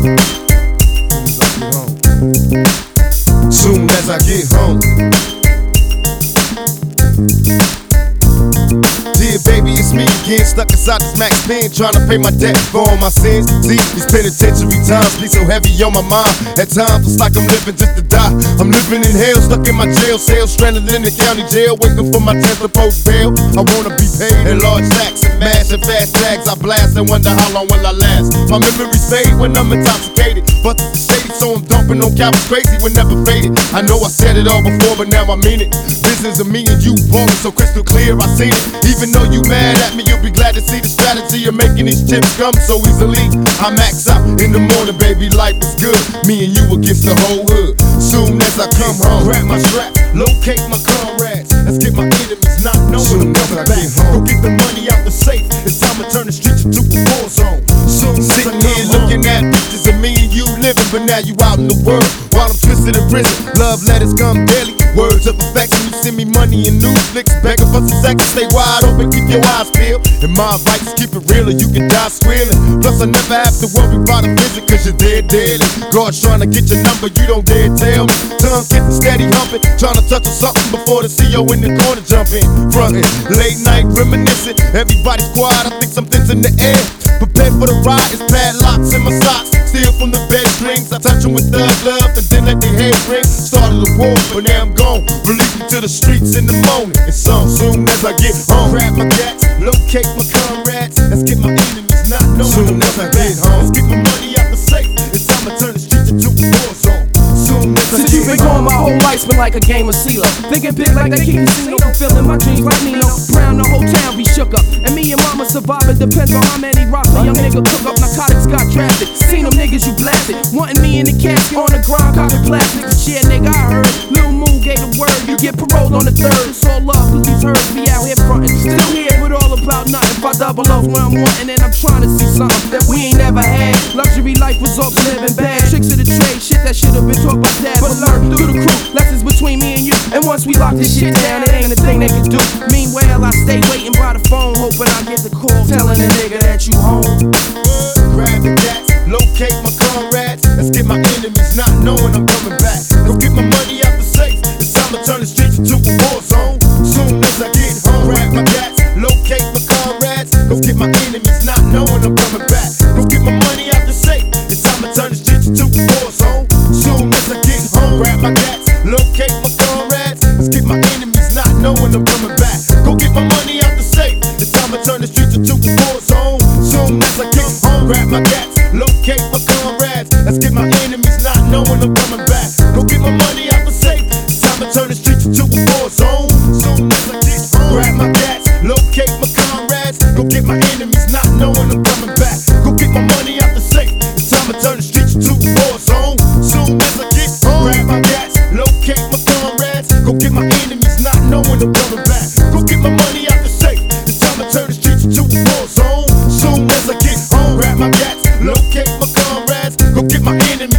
Soon as I get home. Dear baby, it's me again, stuck inside this max pen, trying to pay my debt for all my sins. See, these penitentiary times be so heavy on my mind. At times it's like I'm living just to die. I'm living in hell, stuck in my jail cell, stranded in the county jail, waiting for my 10th to post bail. I wanna be paid in large stacks and mash and fast tags. I blast and wonder how long will I last. My memories fade when I'm intoxicated, but the shady, so I'm dumping on cowards crazy when never faded. I know I said it all before, but now I mean it. Business of me and you ballin' so crystal clear, I seen it. Even though you mad at me, you'll be glad to see the strategy of making these chips come so easily. I max out in the morning, baby, life is good. Me and you against the whole hood. Soon as I come home, grab my strap, locate my comrades. Let's get my enemies not knowing I'm coming back. Go get the money out the safe. It's time to turn the streets into a war zone. Soon sitting here looking at pictures of me and you living, but now you out in the world while I'm twisted in prison. Love letters come daily, words of affection. You send me money and new flicks, begging for some seconds. Stay wide open, keep your eyes peeled. And my advice is keep it real or you can die squealing. Plus I never have to worry about a visit, cause you're dead daily. God's trying to get your number, you don't dare tell me. Tongue getting steady humping, trying to touch on something before the CO in the corner jump in. Frontin', late night reminiscing, everybody's quiet, I think something's in the air. Prepared for the ride, it's padlocks in my socks. Steal from the bed strings, I touch them with thug love and then let their head ring. Started the war, but now I'm gone. Release me to the streets in the morning. It's on soon as I get home. Grab my gats, locate my comrades. Let's get my enemies not knowing. Soon as I get home, let's get my money out the safe. It's time to turn the streets into a war zone. Since you've been gone, my whole life's been like a game of CeeLo. Thinking big like that King Casino, feeling my dreams like Nino Brown. The whole town be shook up, and me and mama surviving depends on how many rocks a young nigga took up. Narcotics got drafted, seen them niggas you blasted, wanting me in the casket on the ground, copy plastic. Shit, nigga, I heard Lil Moon gave the word, you get paroled on the 3rd. It's all love, cause these herds be out here frontin'. Still here with all about nothing. If I double off where I'm wanting, and I'm trying to see something that we ain't never had. Luxury life was off living bad. Tricks of the trade, shit that should've been taught by dad. But learn through the crew, lessons between me and you. And once we lock this shit down, it ain't a thing they can do. Meanwhile, I stay waiting by the phone, hoping I get the call telling the nigga that you home. Grab the gats, locate my comrades. Let's get my enemies not knowing I'm coming back. Go get my money out the safe. It's time to turn the streets into a war zone. Soon as I get home, grab my gats, locate my comrades. Go get my enemies not knowing I'm coming back. Go get my money out the safe. It's time to turn the streets into a war zone. Soon as I get home, grab my gats, locate my comrades. Let's get my enemies not knowing I'm coming back. Go get my money out the safe. It's time to turn the streets into a war zone. Soon as I get home, grab my gats, locate my comrades. Let's get my enemies not knowing I'm coming back. Go get my money out the safe. It's time to turn the streets into a war zone. Soon as I get home, grab my gats, locate my comrades. Go get my enemies not knowing I'm coming back. Go get my money out the safe. It's time to turn the streets into a war zone. Soon as I get home, grab my gats, locate my comrades. Go get my enemies not knowing I'm coming back. Go get my money out the safe. It's time to turn the streets into a war zone. Soon as I get home, grab my gats, locate my comrades. Go get my enemies